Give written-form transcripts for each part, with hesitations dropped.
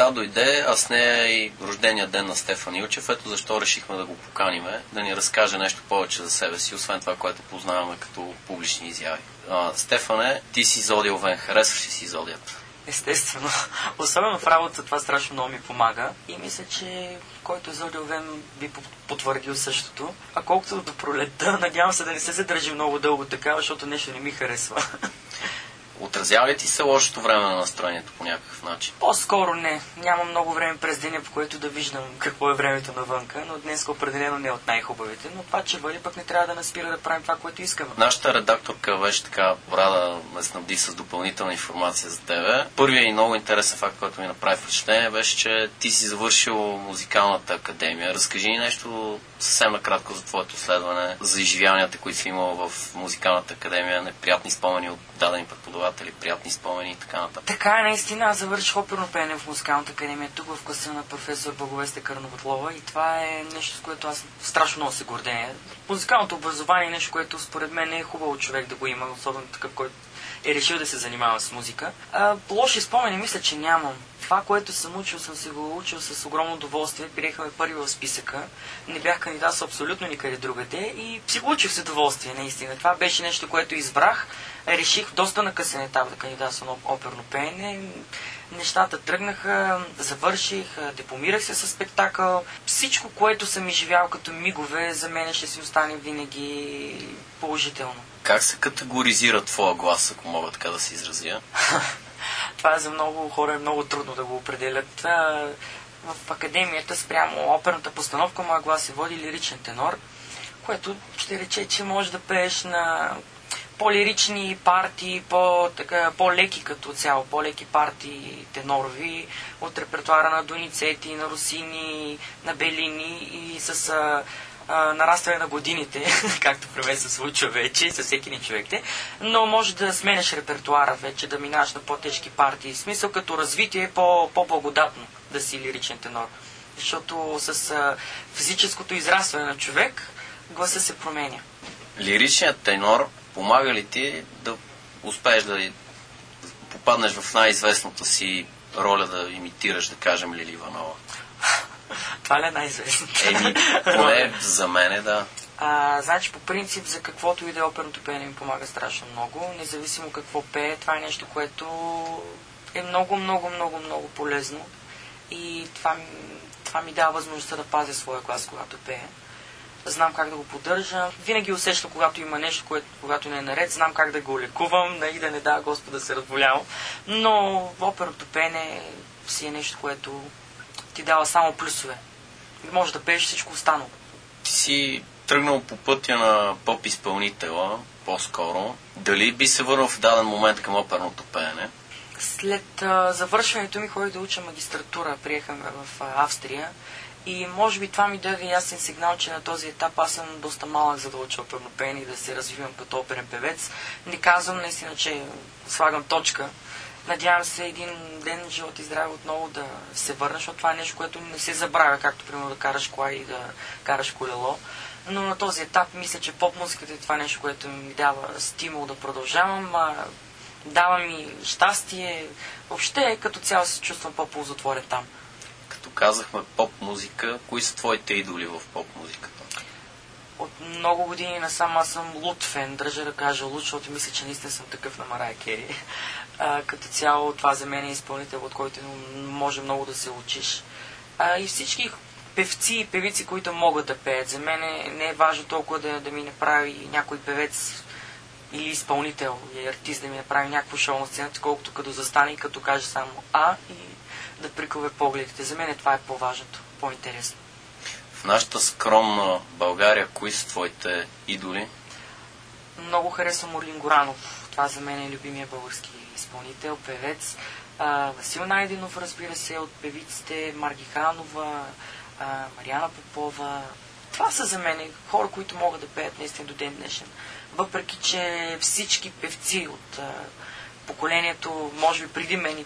вечерта дойде, а с нея и рождения ден на Стефан Илчев. Ето защо решихме да го поканиме, да ни разкаже нещо повече за себе си, освен това, което познаваме като публични изяви. Стефане, ти си Зодиовен, харесваш ли си Зодията? Естествено. Особено в работа това страшно много ми помага и мисля, че който е Зодиовен би потвърдил същото. А колкото до Пролетта, надявам се да не се задържи много дълго така, защото нещо не ми харесва. Отразява ли ти се лошото време на настроението по някакъв начин? По-скоро не. Нямам много време през деня, по което да виждам какво е времето навънка, но днес определено не е от най-хубавите. Но това, че вали, пък не трябва да наспира да правим това, което искаме. Нашата редакторка беше така рада ме снабди с допълнителна информация за тебе. Първият и много интересен факт, който ми направи впечатление, беше, че ти си завършил музикалната академия. Разкажи ни нещо съвсем накратко за твоето изследване, за изживяванията, които си имал в музикалната академия, неприятни спомени от дадени преподаватели, приятни спомени и така нататък. Така е, наистина. Аз завърших оперно пеене в музикалната академия тук в класа на професор Благовест Кърноватлова и това е нещо, с което аз страшно много се гордея. Музикалното образование е нещо, което според мен е хубаво човек да го има, особено такъв, който е решил да се занимава с музика. Лоши спомени мисля, че нямам. Това, което съм учил, съм се го учил с огромно удоволствие. Приехаме първи в списъка. Не бях кандидат с абсолютно никъде другаде и си го учих с удоволствие, наистина. Това беше нещо, което избрах. Реших доста на късен етап да кандидатствам на оперно пеене. Нещата тръгнаха, завърших, дипломирах се със спектакъл. Всичко, което съм изживял като мигове, за мен ще си остане винаги положително. Как се категоризира твоя глас, ако мога така да се изразя? Това за много хора е много трудно да го определят. В академията спрямо оперната постановка моя глас се води лиричен тенор, което ще рече, че можеш да пееш на по-лирични партии, по-леки като цяло, по-леки партии тенорови от репертуара на Доницети, на Росини, на Белини и с нарастване на годините, както при мен се случва вече, със всеки ни човекте, но може да сменеш репертуара вече, да минаш на по-тежки партии. В смисъл като развитие е по-благодатно да си лиричен тенор. Защото с физическото израстване на човек гласа се променя. Лиричният тенор помага ли ти да успееш да попаднеш в най-известната си роля да имитираш, да кажем, Лили Иванова? Това ли е най-известното? Поне за мене, да. Значи, по принцип, за каквото и да е оперното пеене ми помага страшно много. Независимо какво пее, това е нещо, което е много, много, много, много полезно. И това ми дава възможността да пазя своя глас, когато пее. Знам как да го поддържам. Винаги усещам, когато има нещо, когато не е наред, знам как да го лекувам, и да не дава Господ да се разболявам. Но в оперното пеене си е нещо, което ти дава само плюсове. Може да пееш всичко останало. Ти си тръгнал по пътя на поп-изпълнителя, по-скоро. Дали би се върнал в даден момент към оперното пеене? След завършването ми ходих да уча магистратура, приехаме в Австрия. И може би това ми даде ясен сигнал, че на този етап аз съм доста малък, за да уча оперно пеене и да се развивам като оперен певец. Не казвам наистина, че слагам точка. Надявам се един ден, живот и здраве, отново да се върна, защото това е нещо, което не се забравя, както примерно да караш кола и да караш колело. Но на този етап мисля, че поп-музиката е това нещо, което ми дава стимул да продължавам, дава ми щастие. Въобще като цяло се чувствам по-ползотворен там. Като казахме поп-музика, кои са твоите идоли в поп-музиката? От много години насам аз съм луд фен, държа да кажа луд, защото мисля, че наистина съм такъв на Марая Кери. Като цяло това за мен е изпълнител, от който може много да се учиш. И всички певци и певици, които могат да пеят. За мен не е важно толкова да ми направи някой певец или изпълнител или артист да ми направи някакво шоу на сцената, колкото като застане и като каже само и да прикове погледите. За мен това е по-важното, по-интересно. В нашата скромна България, кои са твоите идоли? Много харесвам Орлин Горанов. Това за мен е любимия български изпълнител, певец. Васил Найденов, разбира се, от певиците, Марги Ханова, Мариана Попова. Това са за мен хора, които могат да пеят наистина до ден днешен. Въпреки че всички певци от поколението, може би преди мен и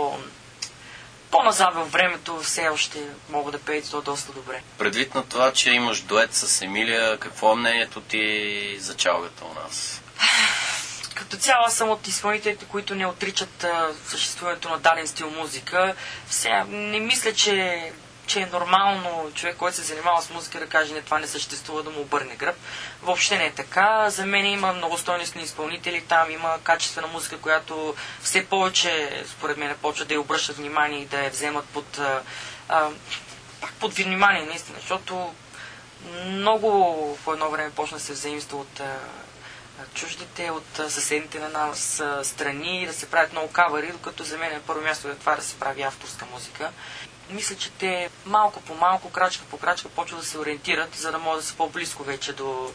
по-назад във времето, все още могат да пеят то доста добре. Предвид на това, че имаш дует с Емилия, какво е мнението ти за чалгата у нас? Като цяло аз съм от изпълнителите, които не отричат съществуването на даден стил музика. Сега не мисля, че е нормално човек, който се занимава с музика, да каже, не, това не съществува, да му обърне гръб. Въобще не е така. За мен има много стойностни изпълнители, там има качествена музика, която все повече, според мен, почва да я обръщат внимание и да я вземат под внимание, наистина, защото много по едно време почна да се взаимства от чуждите, от съседните на нас страни и да се правят много кавари, докато за мен първо място е това да се прави авторска музика. Мисля, че те малко по малко, крачка по крачка почват да се ориентират, за да могат да са по-близко вече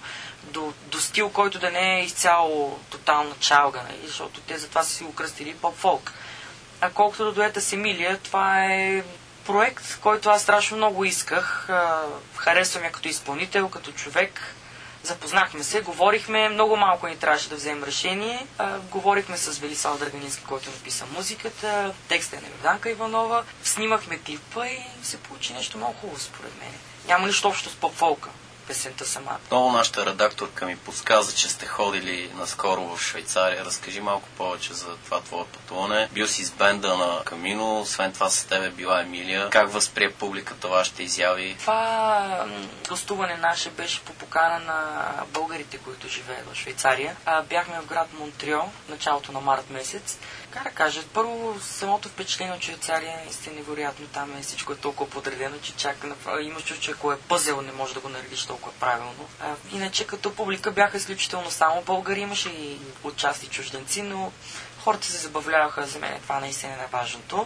до стил, който да не е изцяло тотална чалга, защото те затова са си го кръстили поп-фолк. А колкото до дуета с Емилия, това е проект, който аз страшно много исках. Харесвам я като изпълнител, като човек. Запознахме се, говорихме, много малко ни трябваше да вземем решение. Говорихме с Велислав Драганински, който написа музиката, текста е на Йорданка Иванова. Снимахме клипа и се получи нещо много хубаво, според мен. Няма нищо общо с поп-фолка, песента самата. Много нашата редакторка ми подсказа, че сте ходили наскоро в Швейцария. Разкажи малко повече за това твое пътуване. Бил си с бенда на Камино, освен това с тебе била Емилия. Как възприе публиката вашите изяви? Това гостуване наше беше по покана на българите, които живеят в Швейцария. Бяхме в град Монтреал, началото на март месец. Как да кажа, първо самото впечатление от Швейцария е невероятно. Там всичко е толкова подредено, че чак имаш чувство, че ако е пъзел, не може да го наредиш толкова правилно. Иначе като публика бяха изключително само българи, имаше и отчасти чужденци, но хората се забавляваха, за мен това наистина е най-важното.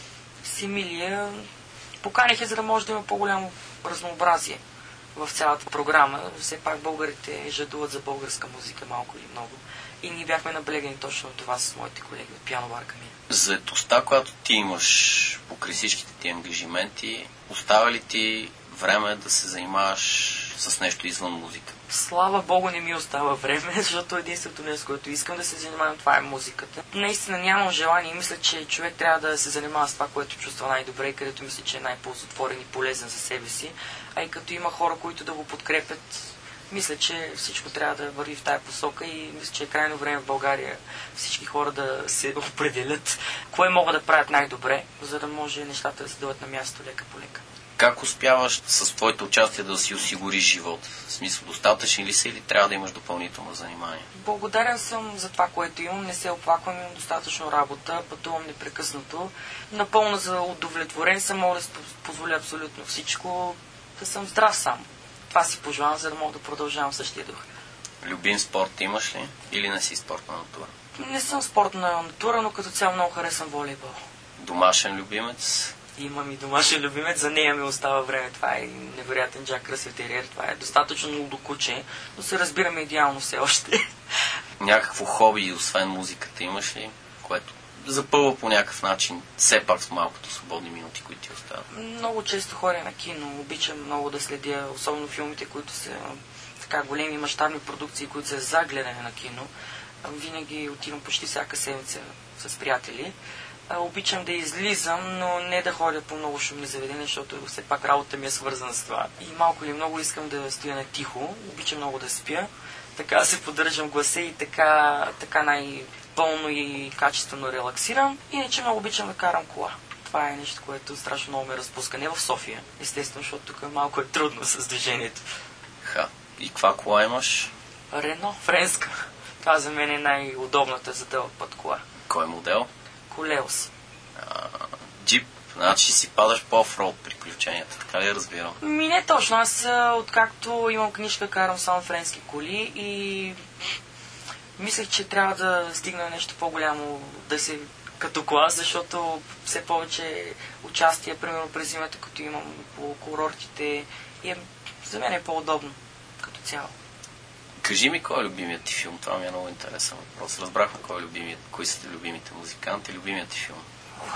С Емилия поканих, за да може да има по-голямо разнообразие в цялата програма. Все пак българите жадуват за българска музика малко или много. И ние бяхме наблегнали точно това с моите колеги от пиано бар Камино. Заетостта, която ти имаш покрай всичките ти ангажименти, оставя ли ти време да се занимаваш с нещо извън музика? Слава Богу, не ми остава време, защото единственото нещо, което искам да се занимавам, това е музиката. Наистина нямам желание и мисля, че човек трябва да се занимава с това, което чувства най-добре и където мисля, че е най-ползотворен и полезен за себе си. А и като има хора, които да го подкрепят, мисля, че всичко трябва да върви в тая посока и мисля, че е крайно време в България всички хора да се определят кое могат да правят най-добре, за да може нещата да се дадат на място лека по лека. Как успяваш с твоето участие да си осигуриш живот? В смисъл, достатъчен ли си или трябва да имаш допълнително занимание? Благодарен съм за това, което имам. Не се оплаквам, имам достатъчно работа, пътувам непрекъснато. Напълно за удовлетворен съм, мога да си позволя абсолютно всичко, да съм здрав сам. Това си пожелавам, за да мога да продължавам същия дух. Любим спорт имаш ли? Или не си спортна натура? Не съм спортна натура, но като цяло много харесвам волейбол. Домашен любимец? Имам и домашен любимец, за нея ми остава време. Това е невероятен Джак Ръсел Териер, това е достатъчно много куче, но се разбираме идеално все още. Някакво хоби, освен музиката, имаш ли? Което запълва по някакъв начин, все пак с малкото свободни минути, които ти остават? Много често ходя на кино, обичам много да следя, особено филмите, които са така големи мащабни продукции, които са за гледане на кино. Винаги отивам почти всяка седмица с приятели. Обичам да излизам, но не да ходя по много шумни заведения, защото все пак работа ми е свързана с това. И малко или много искам да стоя на тихо, обичам много да спя, така се поддържам гласа и така най-пълно и качествено релаксирам. Иначе много обичам да карам кола. Това е нещо, което страшно много ме разпуска. Не в София, естествено, защото тук малко е трудно с движението. И каква кола имаш? Рено, френска. Това за мен е най-удобната за дълъг път кола. Кой модел? Колеос. Джип. Значи си падаш по-офроуд приключенията, така ли разбирам? Не точно. Аз откакто имам книжка, карам само френски коли и мислех, че трябва да стигна нещо по-голямо, да се като клас, защото все повече участие, примерно през зимата, като имам по курортите, и за мен е по-удобно като цяло. Кажи ми, кой е любимият ти филм? Това ми е много интересен въпрос. Разбрахме кои са любимите музиканти, любимият ти филм.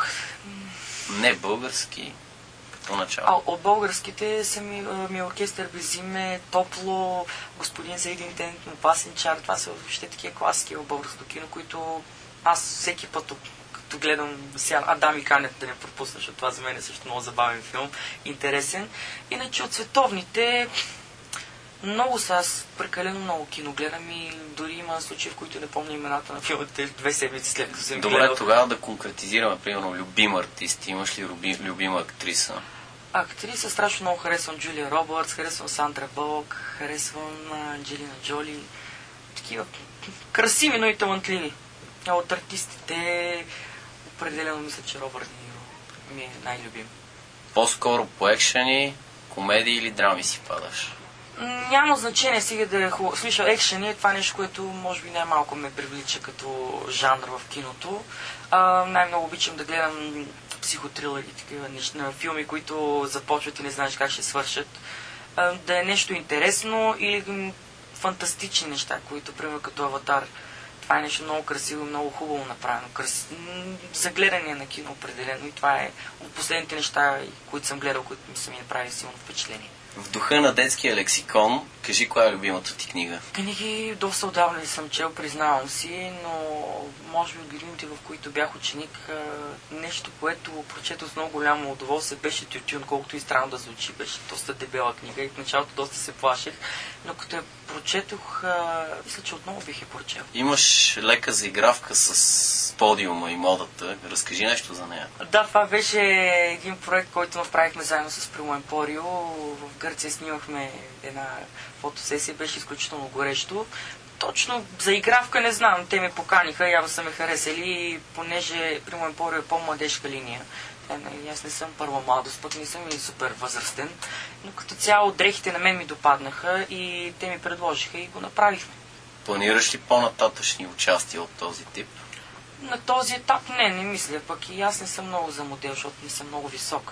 Не български, като начало. От българските са ми Оркестър без име, Топло, Господин за един ден, Опасен чар. Това са въобще такива класики в българското кино, които аз всеки път, като гледам сега Адам и Канет, да не пропусна, защото това за мен е също много забавен филм, интересен. Иначе от световните Много са, аз прекалено много кино гледам и дори има случаи, в които не помня имената на филмите 2 седмици след като съм гледал. Добре, тогава да конкретизираме, примерно, любим артист. Имаш ли любима актриса? Актриса страшно много харесвам Джулия Робъртс, харесвам Сандра Бълк, харесвам Анджелина Джоли. Такива красиви, но и талантливи. А от артистите определено мисля, че Робърт Де Ниро ми е най-любим. По-скоро по екшени, комедии или драми си падаш? Няма значение сега да е хубаво. Смисъл, екшени е това нещо, което може би най-малко ме привлича като жанр в киното. Най-много обичам да гледам психотрилъри, такива неща, филми, които започват и не знаеш как ще свършат. Да е нещо интересно или фантастични неща, които, примерно като Аватар. Това е нещо много красиво и много хубаво направено. За гледане на кино определено и това е от последните неща, които съм гледал, които ми са ми направили силно впечатление. В духа на детския лексикон, кажи коя е любимата ти книга? Книги доста отдавна не съм чел, признавам си, но може би от годините, в които бях ученик, нещо, което прочетох с много голямо удоволствие, беше Тютюн, колкото и странно да звучи, беше доста дебела книга и в началото доста се плашех, но като я прочетох, мисля, че отново бих я прочел. Имаш лека заигравка с подиума и модата. Разкажи нещо за нея. Да, това беше един проект, който направихме заедно с Primo Emporium. В Гърция снимахме една фотосесия, беше изключително горещо. Точно за игравка не знам, те ме поканиха, явно са ме харесали, понеже Primo Emporium е по-младежка линия. Аз не съм първа младост, пък не съм и супер възрастен, но като цяло дрехите на мен ми допаднаха и те ми предложиха и го направихме. Планираш ли по-нататъчни участия от този тип? На този етап не мисля, пък и аз не съм много за модел, защото не съм много висок.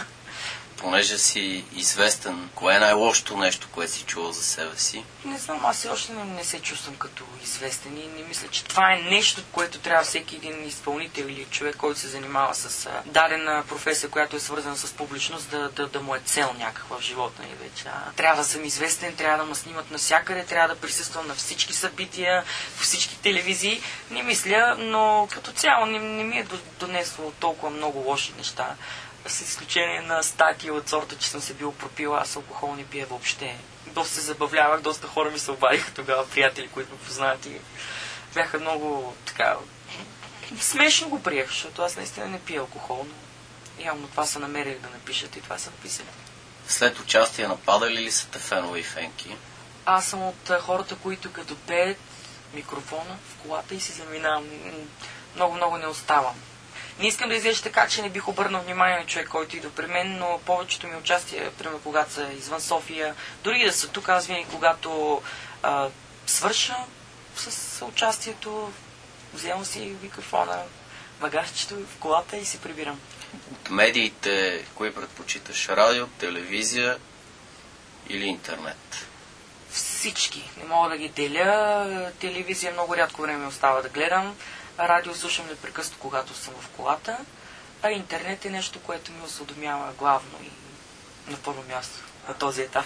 Понеже си известен, кое е най-лошото нещо, което си чувал за себе си? Не знам, аз още не се чувствам като известен и не мисля, че това е нещо, което трябва всеки един изпълнител или човек, който се занимава с дадена професия, която е свързана с публичност, да му е цел някаква в живота ни вече. Трябва да съм известен, трябва да ме снимат навсякъде, трябва да присъствам на всички събития, в всички телевизии. Не мисля, но като цяло не ми е донесло толкова много лоши неща. С изключение на статии от сорта, че съм се бил пропил, аз алкохол не пия въобще. Доста се забавлявах, доста хора ми се обадиха тогава, приятели, които ме познават и бяха много така... Смешно го приех, защото аз наистина не пия алкохол, но явно това са намерили да напишат и това са написали. След участие нападали ли са те фенове и фенки? Аз съм от хората, които като пеят микрофона в колата и си заминавам. Много не оставам. Не искам да изглежда така, че не бих обърнал внимание на човек, който идва при мен, но повечето ми участия, примерно когато са извън София, дори да са тук, аз винаги когато свърша с участието, вземам си микрофона, багажчето в колата и се прибирам. От медиите, кои предпочиташ? Радио, телевизия или интернет? Всички. Не мога да ги деля. Телевизия много рядко време остава да гледам. Радио слушам непрекъснато, когато съм в колата, а интернет е нещо, което ми осведомява главно и на първо място на този етап.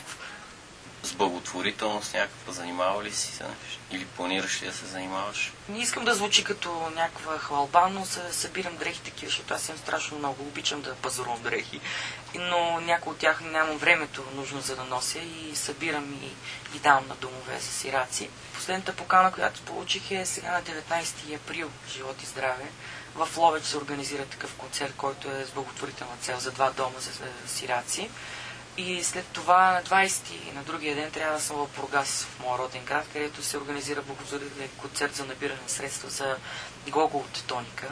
С благотворителност някаква занимава ли си се? Или планираш ли да се занимаваш? Не искам да звучи като някаква хвалба, но събирам дрехи такива, защото аз съм страшно много. Обичам да пазарувам дрехи, но някои от тях нямам времето нужно за да нося и събирам и давам на домове за сираци. Последната покана, която получих е сега на 19 април, живот и здраве. В Ловеч се организира такъв концерт, който е с благотворителна цел за 2 дома за сираци. И след това на 20-ти, на другия ден, трябва да съм в Бургас, в моя роден град, където се организира благотворителен концерт за набиране на средства за Гогол тектоника.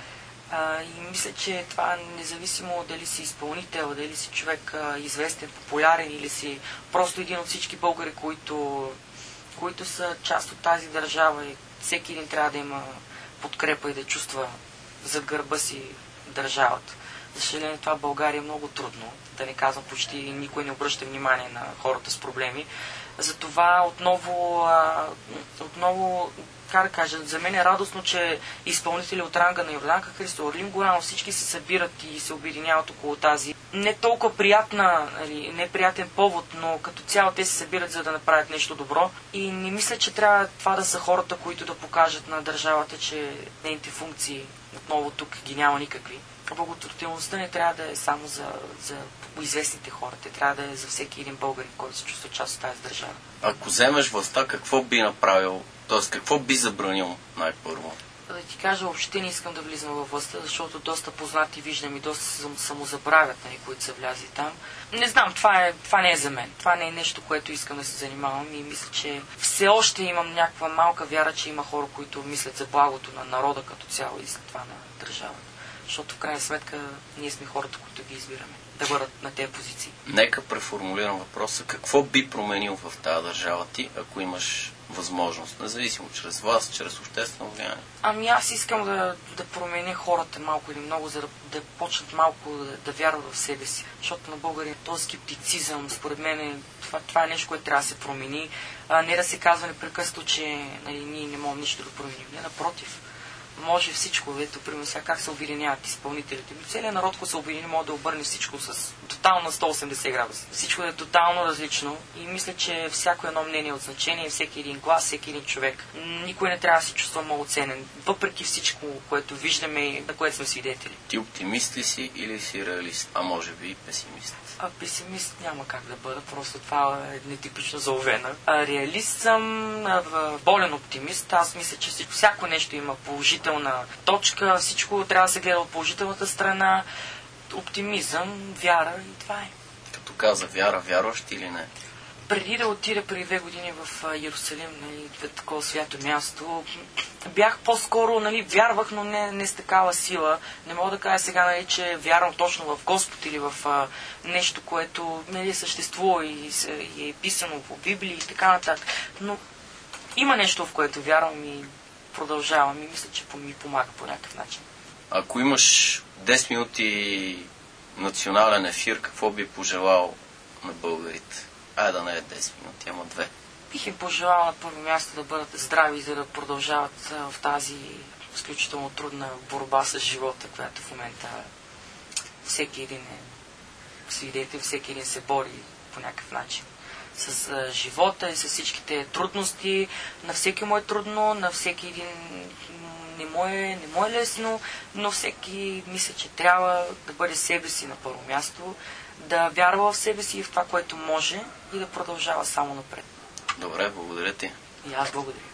И мисля, че това независимо дали си изпълнител, дали си човек известен, популярен или си просто един от всички българи, които са част от тази държава и всеки един трябва да има подкрепа и да чувства зад гърба си държавата. За съжаление, това в България е много трудно. Да не казвам, почти никой не обръща внимание на хората с проблеми. Затова отново, как да кажа, за мен е радостно, че изпълнители от ранга на Йорданка Христо, Орлин Горанов, всички се събират и се обединяват около тази не толкова приятна, неприятен повод, но като цяло те се събират за да направят нещо добро. И не мисля, че трябва това да са хората, които да покажат на държавата, че нейните функции отново тук ги няма никакви. Благотворителността не трябва да е само за известните хора. Те трябва да е за всеки един българин, който се чувства част от тази държава. Ако вземеш властта, какво би направил? Т.е. какво би забранил най-първо? Да ти кажа, въобще не искам да влизам във властта, защото доста познати виждам и доста самозабравят, които са влязли там. Не знам, това не е за мен. Това не е нещо, което искам да се занимавам и мисля, че все още имам някаква малка вяра, че има хора, които мислят за благото на народа като цяло и след това на държавата. Защото в крайна сметка ние сме хората, които ги избираме да бъдат на тези позиции. Нека преформулирам въпроса. Какво би променил в тази държава ти, ако имаш възможност, независимо чрез вас, чрез обществено влияние? Аз искам да променя хората малко или много, за да почнат малко да вярват в себе си. Защото на българин този скептицизъм, според мен, това е нещо, което трябва да се промени. Не да се казва непрекъснато, че ние не можем нищо да променим. Не, напротив. Може всичко, ето, примерно сега как се обединяват изпълнителите. Целият народ, който се обедини, може да обърне всичко с тотално на 180 градуса. Всичко е тотално различно и мисля, че всяко едно мнение е от значение, всеки един глас, всеки един човек. Никой не трябва да се чувства много ценен, въпреки всичко, което виждаме и на което сме свидетели. Ти оптимист ли си или си реалист? А може би и песимист? Песимист няма как да бъда, просто това е нетипично за Овена. Реалист съм, болен оптимист. Аз мисля, че всяко нещо има положителна точка, всичко трябва да се гледа от положителната страна. Оптимизъм, вяра и това е. Като каза вяра, вярваш или не? Преди да отида преди 2 години в Йерусалим, такова свято място, бях по-скоро, вярвах, но не с такава сила. Не мога да кажа сега, че вярвам точно в Господ или в нещо, което съществува и е писано в Библия и така нататък. Но има нещо, в което вярвам и продължавам и мисля, че ми помага по някакъв начин. Ако имаш 10 минути национален ефир, какво би пожелал на българите? Да не е 10 минути, ама 2. Бих им пожелал на първо място да бъдат здрави, за да продължават в тази изключително трудна борба с живота, която в момента всеки един е свидетел, всеки един се бори по някакъв начин с живота и с всичките трудности. На всеки му е трудно, на всеки един не му е лесно, но всеки мисля, че трябва да бъде себе си на първо място, да вярва в себе си и в това, което може и да продължава само напред. Добре, благодаря ти. И аз благодаря.